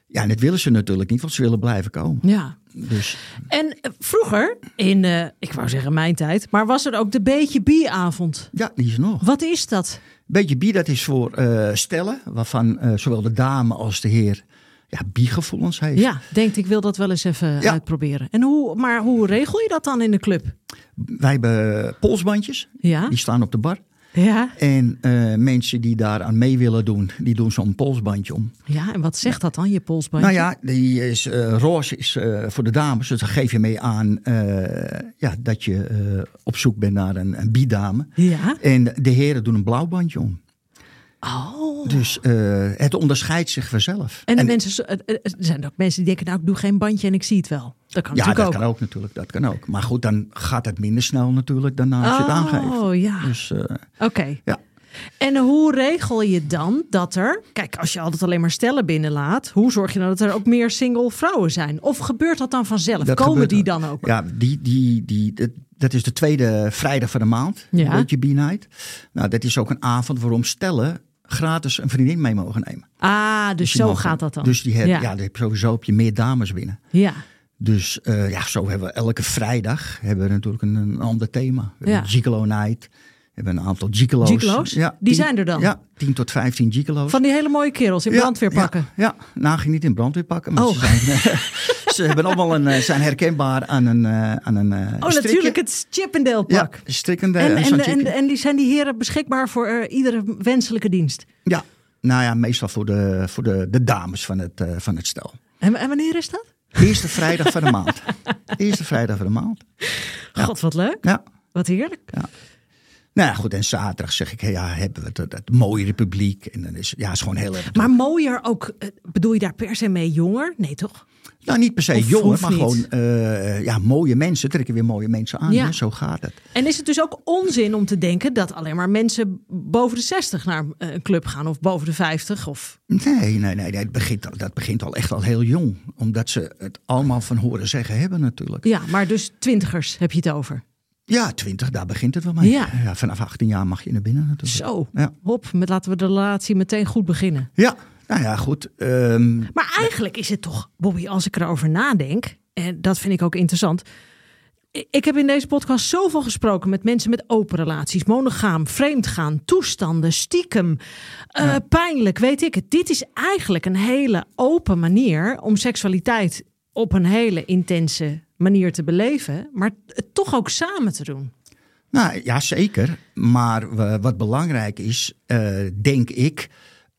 Ja, en dat willen ze natuurlijk niet, want ze willen blijven komen. Ja. Dus. En vroeger, in, uh, ik wou zeggen mijn tijd, maar was er ook de Beetje Bieavond. Ja, die is nog. Wat is dat? Beetje bier, dat is voor uh, stellen, waarvan uh, zowel de dame als de heer ja, biergevoelens heeft. Ja, denkt ik wil dat wel eens even ja. uitproberen. En hoe, maar hoe regel je dat dan in de club? Wij hebben polsbandjes, ja. die staan op de bar. Ja. En uh, mensen die daaraan mee willen doen, die doen zo'n polsbandje om. Ja, en wat zegt dat dan, je polsbandje? Nou ja, die is, uh, roze is uh, voor de dames. Dus dan geef je mee aan uh, ja, dat je uh, op zoek bent naar een, een biedame. Ja. En de heren doen een blauw bandje om. Oh. Dus uh, het onderscheidt zich vanzelf. En, de en mensen, er zijn ook mensen die denken, nou ik doe geen bandje en ik zie het wel. Dat kan ja, natuurlijk dat ook. kan ook natuurlijk. Dat kan ook. Maar goed, dan gaat het minder snel natuurlijk dan als je het aangeeft. Oh ja. Dus, uh, Oké. Okay. Ja. En hoe regel je dan dat er... Kijk, als je altijd alleen maar stellen binnenlaat... hoe zorg je dan dat er ook meer single vrouwen zijn? Of gebeurt dat dan vanzelf? Dat Komen die dan ook? Ja, die, die, die, dat, dat is de tweede vrijdag van de maand. Ja. Weet je, B-night. Nou, dat is ook een avond waarom stellen gratis een vriendin mee mogen nemen. Ah, dus, dus zo mogen, gaat dat dan? Dus die heb, ja. ja, dan heb je sowieso op je meer dames binnen. Ja. Dus uh, ja, zo hebben we elke vrijdag hebben we natuurlijk een, een ander thema. We hebben ja. Gigolo Night. We hebben een aantal gigolo's. Gigolo's? Ja, die tien, zijn er dan? Ja, tien tot vijftien gigolo's. Van die hele mooie kerels in ja, brandweerpakken? Ja, ja. Nou, ging niet in brandweerpakken. Maar oh. ze, zijn, uh, ze hebben allemaal een, zijn herkenbaar aan een uh, aan een uh, Oh, strikje. natuurlijk het Chippendale pak. Ja, strikkende. En, en, en, en, en die zijn die heren beschikbaar voor uh, iedere wenselijke dienst? Ja, nou ja, meestal voor de, voor de, de dames van het, uh, van het stel. En, en wanneer is dat? Eerste vrijdag van de maand. Eerste vrijdag van de maand. Ja. God, wat leuk. Ja. Wat heerlijk. Ja. Nou ja, goed, en zaterdag zeg ik, ja, hebben we het, het mooie publiek. En dan is ja, is gewoon heel erg. Maar mooier ook, bedoel je daar per se mee jonger? Nee, toch? Nou, niet per se of jonger, maar niet? gewoon uh, ja, mooie mensen. Trekken weer mooie mensen aan. Ja. Hè? Zo gaat het. En is het dus ook onzin om te denken dat alleen maar mensen boven de zestig naar een club gaan of boven de vijftig? Of... Nee, nee, nee, nee. Het begint al, dat begint al echt al heel jong. Omdat ze het allemaal van horen zeggen hebben natuurlijk. Ja, maar dus twintigers heb je het over? Ja, twintig, daar begint het wel mee. Ja. Ja, vanaf achttien jaar mag je naar binnen natuurlijk. Zo, ja. hop, met, laten we de relatie meteen goed beginnen. Ja, nou ja, goed. Um, maar eigenlijk is het toch, Bobby, als ik erover nadenk, en dat vind ik ook interessant. Ik heb in deze podcast zoveel gesproken met mensen met open relaties, monogaam, vreemdgaan, toestanden, stiekem, uh, ja. pijnlijk, weet ik het. Dit is eigenlijk een hele open manier om seksualiteit op een hele intense manier te beleven, maar het toch ook samen te doen. Nou ja, zeker. Maar uh, wat belangrijk is, uh, denk ik,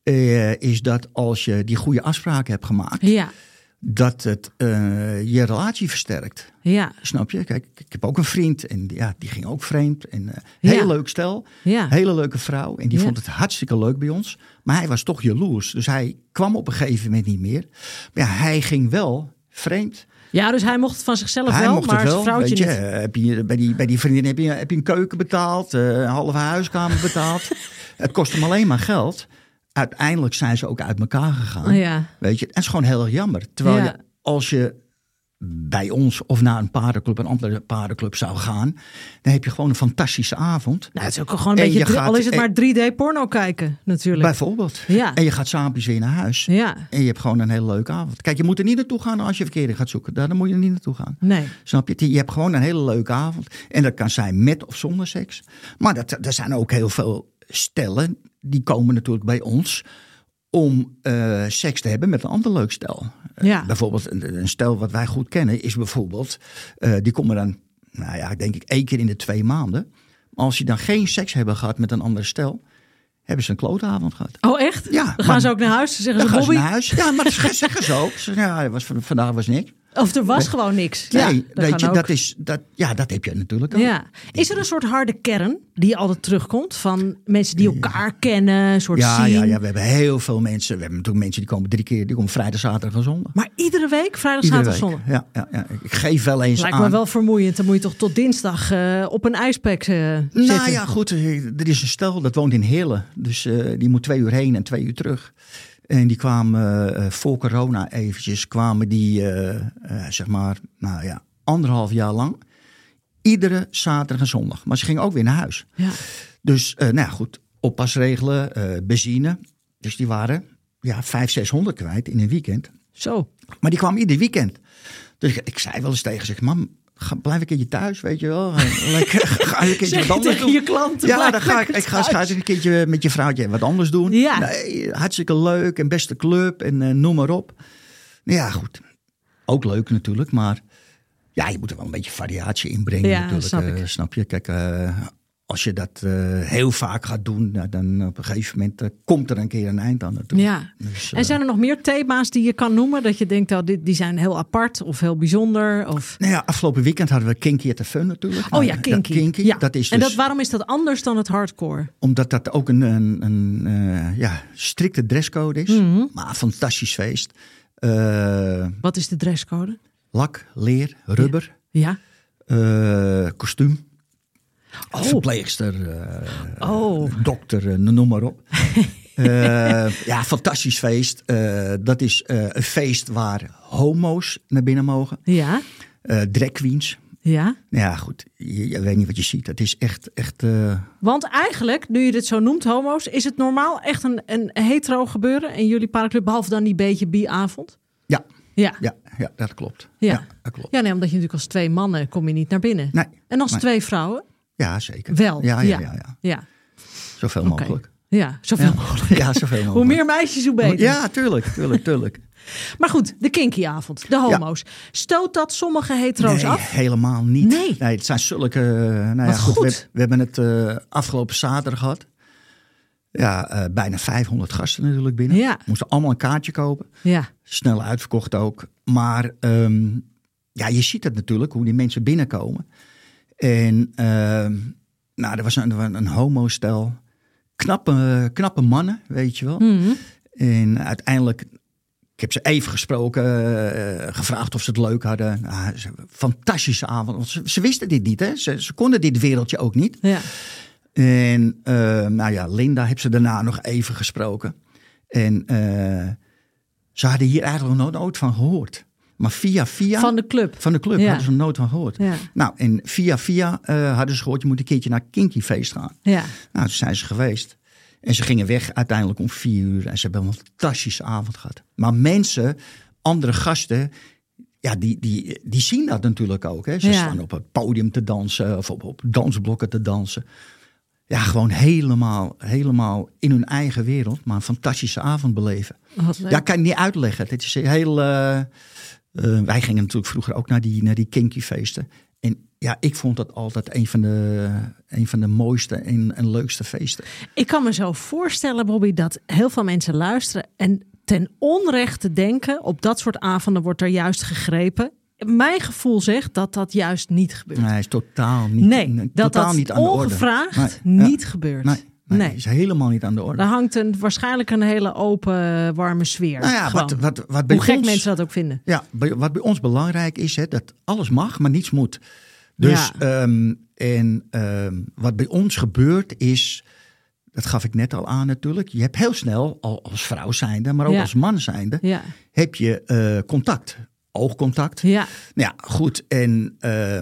uh, is dat als je die goede afspraken hebt gemaakt, ja. dat het uh, je relatie versterkt. Ja. Snap je? Kijk, ik heb ook een vriend en ja, die ging ook vreemd. En uh, heel ja. leuk stel, ja. hele leuke vrouw. En die ja. vond het hartstikke leuk bij ons. Maar hij was toch jaloers. Dus hij kwam op een gegeven moment niet meer. Maar ja, hij ging wel vreemd. Ja, dus hij mocht het van zichzelf hij wel, mocht maar het wel, zijn vrouwtje weet je, niet. Heb je, bij, die, bij die vriendin heb je, heb je een keuken betaald, uh, een halve huiskamer betaald. Het kost hem alleen maar geld. Uiteindelijk zijn ze ook uit elkaar gegaan. Ja. Weet je, en het is gewoon heel erg jammer. Terwijl ja. je, als je bij ons of naar een paardenclub, een andere paardenclub zou gaan, dan heb je gewoon een fantastische avond. Nou, het is ook gewoon een en beetje, drie, gaat, al is het maar drie D porno kijken natuurlijk. Bijvoorbeeld. Ja. En je gaat samen weer naar huis. Ja. En je hebt gewoon een hele leuke avond. Kijk, je moet er niet naartoe gaan als je verkeering gaat zoeken. Daar moet je er niet naartoe gaan. Nee. Snap je? Je hebt gewoon een hele leuke avond. En dat kan zijn met of zonder seks. Maar dat, er zijn ook heel veel stellen, die komen natuurlijk bij ons om uh, seks te hebben met een ander leuk stel. Ja. Uh, bijvoorbeeld een, een stel wat wij goed kennen is bijvoorbeeld, uh, die komen dan, nou ja, denk ik één keer in de twee maanden. Maar als je dan geen seks hebben gehad met een ander stel, hebben ze een klootavond gehad. Oh echt? Ja. Dan gaan maar, ze ook naar huis, zeggen dan ze gaan Bobby. Ze naar huis. Ja, maar dat zeggen ze ook. Ze, ja, was, vandaag was niks. Of er was nee. gewoon niks. Nee, ja, dat weet je, ook. dat is, dat, ja, dat heb je natuurlijk ook. Ja. Is er een soort harde kern die altijd terugkomt van mensen die elkaar ja. kennen, een soort ja, zien? Ja, ja, we hebben heel veel mensen. We hebben natuurlijk mensen die komen drie keer, die komen vrijdag, zaterdag en zondag. Maar iedere week, vrijdag, iedere zaterdag, week. zondag? Ja, ja, ja, ik geef wel eens Lijkt aan. me wel vermoeiend. Dan moet je toch tot dinsdag uh, op een ijspack uh, zitten. Nou ja, goed. Er is een stel dat woont in Heerlen. Dus uh, die moet twee uur heen en twee uur terug. En die kwamen uh, voor corona eventjes, kwamen die, uh, uh, zeg maar, nou ja, anderhalf jaar lang. Iedere zaterdag en zondag. Maar ze gingen ook weer naar huis. Ja. Dus, uh, nou ja, goed, oppasregelen, uh, benzine. Dus die waren, ja, vijf, zeshonderd kwijt in een weekend. Zo. Maar die kwam ieder weekend. Dus ik, ik zei wel eens tegen zich, mam, ga, blijf ik een keertje thuis, weet je wel. Lekker, ga je een keertje wat anders doen. Je klanten, ja, dan ga ik, ik ga, ga een keertje met je vrouwtje wat anders doen. Ja. Nee, hartstikke leuk en beste club en uh, noem maar op. Nou ja, goed. Ook leuk natuurlijk, maar ja, je moet er wel een beetje variatie in brengen. Ja, natuurlijk, snap ik. Uh, snap je? Kijk, uh, als je dat uh, heel vaak gaat doen, nou, dan op een gegeven moment uh, komt er een keer een eind aan natuurlijk. Ja. Dus, uh, En zijn er nog meer thema's die je kan noemen? Dat je denkt, oh, dit, die zijn heel apart of heel bijzonder? Of... Nou ja, afgelopen weekend hadden we Kinky at the Fun natuurlijk. Oh nou, ja, Kinky. Dat, kinky ja. dat is dus, en dat, waarom is dat anders dan het hardcore? Omdat dat ook een, een, een uh, ja, strikte dresscode is. Mm-hmm. Maar een fantastisch feest. Uh, Wat is de dresscode? Lak, leer, rubber. Ja. Uh, kostuum. Oh. Verpleegster, uh, oh. dokter, uh, noem maar op. uh, ja, fantastisch feest. Uh, dat is uh, een feest waar homo's naar binnen mogen. Ja. Uh, drag queens. Ja. Ja, goed. Je, je weet niet wat je ziet. Het is echt... echt uh... Want eigenlijk, nu je dit zo noemt, homo's, is het normaal echt een, een hetero gebeuren in jullie paraclub, behalve dan die beetje bi-avond? Ja. Ja. Ja, ja, dat klopt. Ja. Ja, dat klopt. Ja, nee, omdat je natuurlijk als twee mannen kom je niet naar binnen. Nee. En als nee. twee vrouwen? Ja, zeker. Wel. Ja, ja, ja. ja. ja. ja. Zoveel Okay. mogelijk. Ja, zoveel ja. mogelijk. Ja, zoveel mogelijk. Hoe meer meisjes, hoe beter. Ja, tuurlijk, tuurlijk, tuurlijk. Maar goed, de kinky-avond, de homo's. Ja. Stoot dat sommige hetero's nee, af? helemaal niet. Nee. nee het zijn zulke... Uh, nou ja, goed, goed. We, we hebben het uh, afgelopen zaterdag gehad. Ja, uh, bijna vijfhonderd gasten natuurlijk binnen. Ja. Moesten allemaal een kaartje kopen. Ja. Snel uitverkocht ook. Maar um, ja, je ziet het natuurlijk, hoe die mensen binnenkomen. En uh, nou, er was een, een homo-stel. Knappe, knappe mannen, weet je wel. Mm-hmm. En uiteindelijk, ik heb ze even gesproken, uh, gevraagd of ze het leuk hadden. Nou, fantastische avond. Want ze, ze wisten dit niet, hè. Ze, ze konden dit wereldje ook niet. Ja. En uh, nou ja, Linda heb ze daarna nog even gesproken. En uh, ze hadden hier eigenlijk nog nooit van gehoord. Maar via via... Van de club? Van de club, ja. Hadden ze er nooit van gehoord. Ja. Nou, en via via uh, hadden ze gehoord, je moet een keertje naar Kinky Feest gaan. Ja. Nou, toen zijn ze geweest. En ze gingen weg uiteindelijk om vier uur. En ze hebben een fantastische avond gehad. Maar mensen, andere gasten, ja, die, die, die zien dat natuurlijk ook. Hè. Ze ja. staan op het podium te dansen of op, op dansblokken te dansen. Ja, gewoon helemaal, helemaal in hun eigen wereld. Maar een fantastische avond beleven. Ja, kan ik niet uitleggen. Het is heel... Uh, uh, wij gingen natuurlijk vroeger ook naar die, naar die kinky feesten. En ja, ik vond dat altijd een van de, een van de mooiste en, en leukste feesten. Ik kan me zo voorstellen, Bobby, dat heel veel mensen luisteren en ten onrechte denken, op dat soort avonden wordt er juist gegrepen. Mijn gevoel zegt dat dat juist niet gebeurt. Nee, is totaal niet, nee, nee, dat totaal dat niet aan de orde. Ongevraagd nee, niet ja. gebeurt. Nee, nee, nee, is helemaal niet aan de orde. Daar hangt een, waarschijnlijk een hele open, warme sfeer. Nou ja, wat, wat, wat bij Hoe gek ons, mensen dat ook vinden. Ja, wat bij ons belangrijk is, hè, dat alles mag, maar niets moet. Dus ja. um, en um, wat bij ons gebeurt is, dat gaf ik net al aan natuurlijk. Je hebt heel snel, al als vrouw zijnde, maar ook ja. als man zijnde, ja. heb je uh, contact. Oogcontact. Ja. Nou ja, goed. En uh,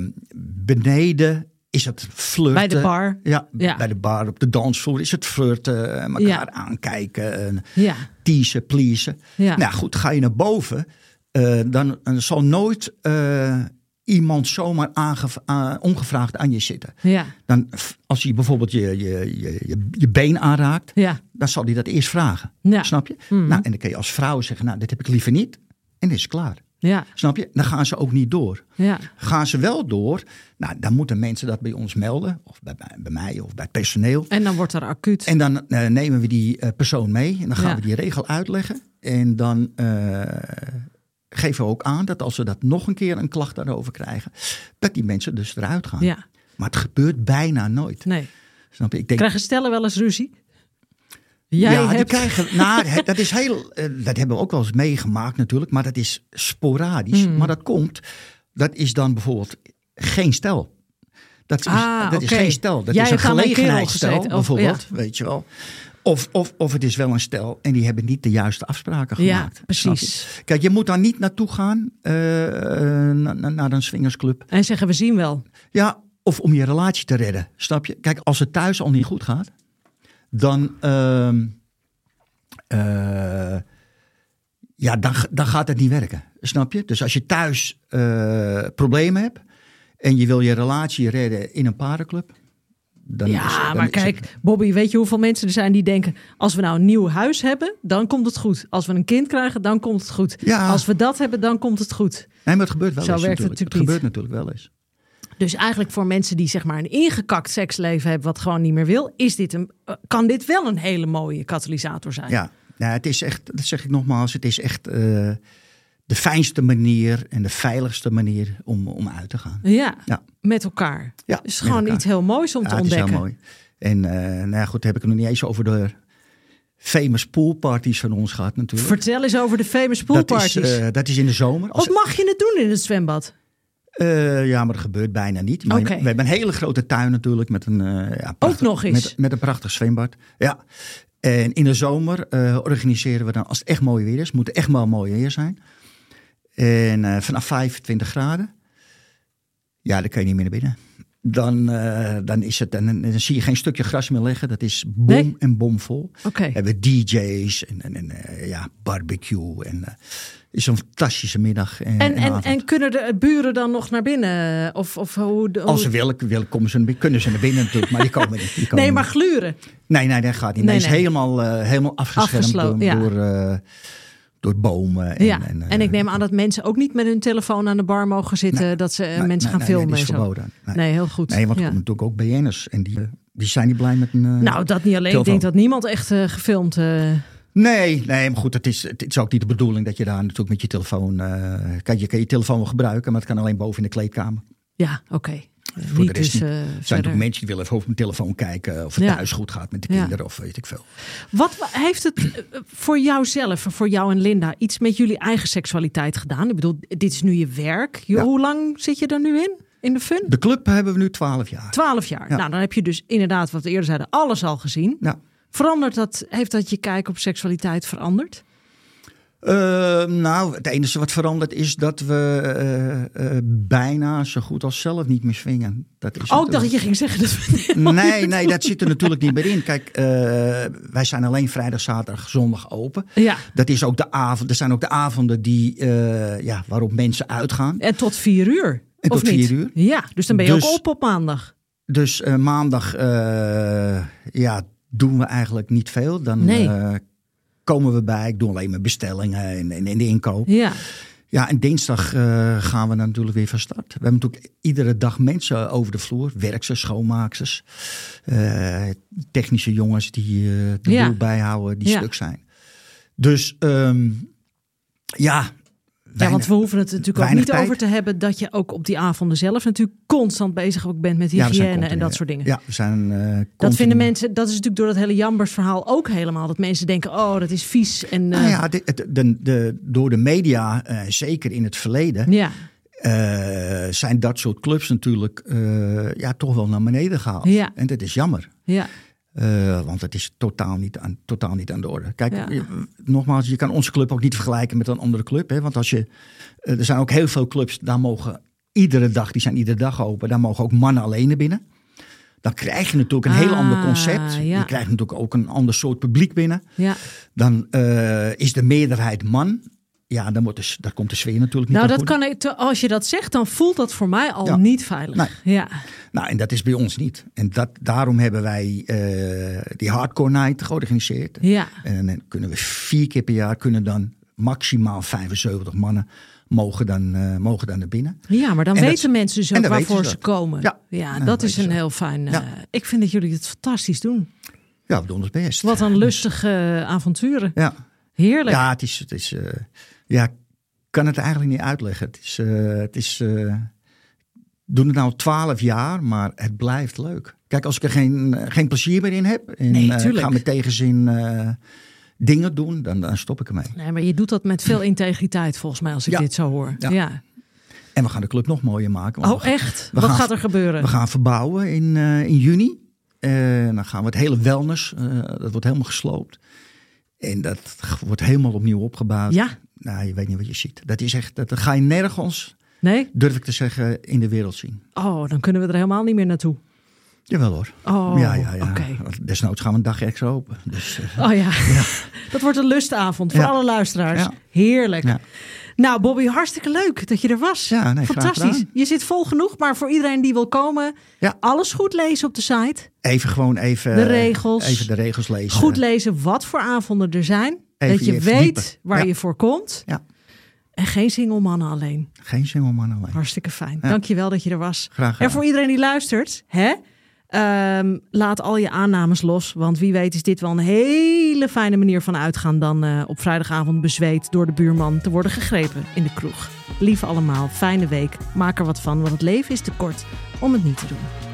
beneden is het flirten. Bij de bar. Ja, ja, bij de bar, op de dansvloer is het flirten. Elkaar ja. aankijken. Ja. Teasen, pleasen. Ja. Nou goed, ga je naar boven. Uh, dan, dan zal nooit uh, iemand zomaar aange- uh, ongevraagd aan je zitten. Ja. Dan, als hij bijvoorbeeld je, je, je, je, je been aanraakt, ja. dan zal hij dat eerst vragen. Ja. Snap je? Mm-hmm. Nou, en dan kun je als vrouw zeggen, nou, dit heb ik liever niet. En dan is het klaar. Ja. Snap je? Dan gaan ze ook niet door. Ja. Gaan ze wel door, nou, dan moeten mensen dat bij ons melden. Of bij, bij mij of bij het personeel. En dan wordt er acuut. En dan uh, nemen we die uh, persoon mee. En dan gaan ja. we die regel uitleggen. En dan uh, geven we ook aan dat als we dat nog een keer een klacht daarover krijgen, dat die mensen dus eruit gaan. Ja. Maar het gebeurt bijna nooit. Nee. Snap je? Ik denk, krijgen stellen wel eens ruzie? Jij ja, hebt... die krijgen, nou, dat is heel, dat hebben we ook wel eens meegemaakt natuurlijk, maar dat is sporadisch. Mm. Maar dat komt, dat is dan bijvoorbeeld geen stel. Dat is, ah, dat is okay. geen stel. Dat Jij is een gezeten, gelegenheidsstel of, bijvoorbeeld, ja. weet je wel. Of, of, of het is wel een stel en die hebben niet de juiste afspraken gemaakt. Ja, precies. Je? Kijk, je moet daar niet naartoe gaan, uh, naar, naar een swingersclub. En zeggen, we zien wel. Ja, of om je relatie te redden, snap je? Kijk, als het thuis al niet goed gaat, dan, uh, uh, ja, dan, dan gaat het niet werken. Snap je? Dus als je thuis uh, problemen hebt en je wil je relatie redden in een paardenclub. Dan ja, is, dan maar kijk, het... Bobby, weet je hoeveel mensen er zijn die denken... als we nou een nieuw huis hebben, dan komt het goed. Als we een kind krijgen, dan komt het goed. Ja. Als we dat hebben, dan komt het goed. Nee, maar het gebeurt wel Zo eens werkt het natuurlijk. natuurlijk Het gebeurt natuurlijk wel eens. Dus eigenlijk voor mensen die zeg maar een ingekakt seksleven hebben... wat gewoon niet meer wil, is dit een, kan dit wel een hele mooie katalysator zijn. Ja, ja, het is echt, dat zeg ik nogmaals, het is echt uh, de fijnste manier en de veiligste manier om, om uit te gaan. Ja, ja. met elkaar. Ja, het is gewoon elkaar. iets heel moois om ja, te ontdekken. Het is heel mooi. En uh, nou ja, goed, heb ik het nog niet eens over de famous poolparties van ons gehad natuurlijk. Vertel eens over de famous poolparties. Dat is, uh, dat is in de zomer. Of mag je het doen in het zwembad? Uh, ja, maar dat gebeurt bijna niet. Maar okay. We hebben een hele grote tuin natuurlijk met een, uh, ja, prachtig, ook nog eens. Met, met een prachtig zwembad. Ja. En in de zomer uh, organiseren we dan, als het echt mooi weer is, moet het echt wel mooi weer zijn. En uh, vanaf vijfentwintig graden, ja, dan kan je niet meer naar binnen. Dan, uh, dan, is het, dan, dan zie je geen stukje gras meer liggen. Dat is bom nee? en bomvol. Okay. We hebben D J's en, en, en uh, ja, barbecue. En uh, is een fantastische middag. En, en, en, en, en kunnen de buren dan nog naar binnen? Of, of hoe, hoe... Als ze willen, willen komen ze, kunnen ze naar binnen natuurlijk, maar die komen niet. Die komen nee, maar niet. gluren? Nee, nee, dat gaat niet. Nee, nee. Het is helemaal, uh, helemaal afgeschermd door, ja. door, uh, door bomen. En, ja. en, uh, en ik neem aan dat mensen ook niet met hun telefoon aan de bar mogen zitten. Nee, dat ze nee, mensen nee, gaan nee, filmen nee, en zo. Verboden. Nee. nee, heel goed. Nee, want er ja. komen natuurlijk ook B N'ers. En die, die zijn niet blij met een uh, Nou, dat niet alleen. telefoon. Ik denk dat niemand echt uh, gefilmd... Uh... Nee, nee, maar goed, het is, het is ook niet de bedoeling dat je daar natuurlijk met je telefoon... Uh, kan, je kan je telefoon wel gebruiken, maar het kan alleen boven in de kleedkamer. Ja, oké. Okay. Voor niet de rest dus, uh, niet. Er zijn ook mensen die willen even over mijn telefoon kijken... of het ja. thuis goed gaat met de kinderen ja. of weet ik veel. Wat heeft het voor jou zelf, voor jou en Linda... iets met jullie eigen seksualiteit gedaan? Ik bedoel, dit is nu je werk. Jo, ja. Hoe lang zit je er nu in, in de fun? De club hebben we nu twaalf jaar. Twaalf jaar. Ja. Nou, dan heb je dus inderdaad, wat we eerder zeiden... alles al gezien. Ja. Verandert dat, heeft dat je kijk op seksualiteit veranderd? Uh, nou, het enige wat verandert is dat we uh, uh, bijna zo goed als zelf niet meer swingen. Dat is oh, ik dacht dat je ging zeggen dat we... Nee, nee, dat zit er natuurlijk niet meer in. Kijk, uh, wij zijn alleen vrijdag, zaterdag, zondag open. Ja. Dat is ook de avond. Er zijn ook de avonden die, uh, ja, waarop mensen uitgaan. En tot vier uur? En of tot niet? vier uur. Ja, dus dan ben je dus, ook op op maandag. Dus uh, maandag, uh, ja, doen we eigenlijk niet veel. Dan nee. uh, komen we bij. Ik doe alleen maar bestellingen en, en, en de inkoop. Ja. Ja, en dinsdag uh, gaan we natuurlijk weer van start. We hebben natuurlijk iedere dag mensen over de vloer. Werksters, schoonmaaksters. Uh, technische jongens die uh, de ja. boel bijhouden, die ja. stuk zijn. Dus um, ja... Ja, want we hoeven het natuurlijk ook niet tijd. over te hebben... dat je ook op die avonden zelf natuurlijk constant bezig ook bent met hygiëne ja, en dat soort dingen. Ja, we zijn uh, dat vinden mensen, dat is natuurlijk door dat hele Jambers verhaal ook helemaal. Dat mensen denken, oh, dat is vies. En, uh... nou ja, de, de, de, de, door de media, uh, zeker in het verleden... Ja. Uh, zijn dat soort clubs natuurlijk uh, ja, toch wel naar beneden gehaald. Ja. En dat is jammer. Ja. Uh, want het is totaal niet aan, totaal niet aan de orde. Kijk, ja. je, nogmaals, je kan onze club ook niet vergelijken met een andere club. Hè? Want als je, uh, er zijn ook heel veel clubs, daar mogen iedere dag, die zijn iedere dag open, daar mogen ook mannen alleen naar binnen. Dan krijg je natuurlijk een ah, heel ander concept. Ja. Je krijgt natuurlijk ook een ander soort publiek binnen. Ja. Dan uh, is de meerderheid man. Ja, dan, wordt de, dan komt de sfeer natuurlijk niet nou, dat goed. kan ik, als je dat zegt, dan voelt dat voor mij al ja. niet veilig. Nee. Ja. Nou, en dat is bij ons niet. En dat, daarom hebben wij uh, die Hardcore Night georganiseerd. Ja. En dan kunnen we vier keer per jaar, kunnen dan maximaal vijfenzeventig mannen mogen dan, uh, mogen dan naar binnen. Ja, maar dan en weten dat, mensen dus ook waarvoor ze, ze komen. Ja, ja nou, dat is een zo. heel fijn... Uh, ja. Ik vind dat jullie het fantastisch doen. Ja, we doen ons best. Wat een lustige uh, avonturen. Ja. Heerlijk. Ja, het is... Het is uh, ja, kan het eigenlijk niet uitleggen. Het is, uh, het is uh, doen het nou twaalf jaar, maar het blijft leuk. Kijk, als ik er geen, geen plezier meer in heb en nee, uh, ga met tegenzin uh, dingen doen, dan, dan stop ik ermee. Nee, maar je doet dat met veel integriteit volgens mij, als ik ja. dit zo hoor. Ja. ja. En we gaan de club nog mooier maken. Oh, we, echt? We Wat gaan, gaat er gebeuren? We gaan verbouwen in, uh, in juni. Uh, dan gaan we het hele wellness, uh, dat wordt helemaal gesloopt. En dat wordt helemaal opnieuw opgebouwd. Ja. Nou, je weet niet wat je ziet. Dat is echt, dat ga je nergens, nee? durf ik te zeggen, in de wereld zien. Oh, dan kunnen we er helemaal niet meer naartoe. Jawel hoor. Oh, ja, ja, ja. Okay. Desnoods gaan we een dag extra open. Dus, uh, oh ja. ja, dat wordt een lustavond voor ja. alle luisteraars. Ja. Heerlijk. Ja. Nou, Bobby, hartstikke leuk dat je er was. Ja, nee, fantastisch. Je zit vol genoeg, maar voor iedereen die wil komen, ja. alles goed lezen op de site. Even gewoon even de regels. Even de regels lezen. Goed lezen wat voor avonden er zijn. Even dat je, je weet verdiepen. waar ja. je voor komt. Ja. En geen single mannen alleen. Geen single mannen alleen. Hartstikke fijn. Ja. Dank je wel dat je er was. Graag gedaan. En voor iedereen die luistert, hè? Um, laat al je aannames los. Want wie weet is dit wel een hele fijne manier van uitgaan dan uh, op vrijdagavond bezweet door de buurman te worden gegrepen in de kroeg. Lieve allemaal, fijne week. Maak er wat van, want het leven is te kort om het niet te doen.